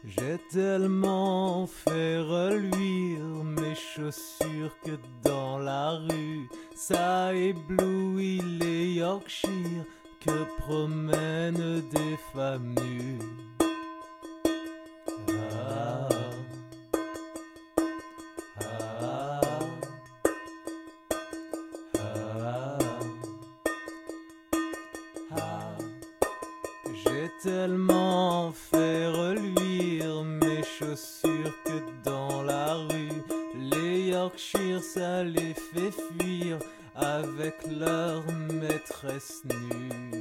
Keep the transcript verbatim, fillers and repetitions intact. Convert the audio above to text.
J'ai tellement fait reluire mes chaussures que dans la rue, ça éblouit les Yorkshire que promènent des femmes nues. Ah, ah, ah, ah. J'ai tellement fait reluire mes chaussures que dans la rue, les Yorkshire ça les fait fuir avec leur maîtresse nue.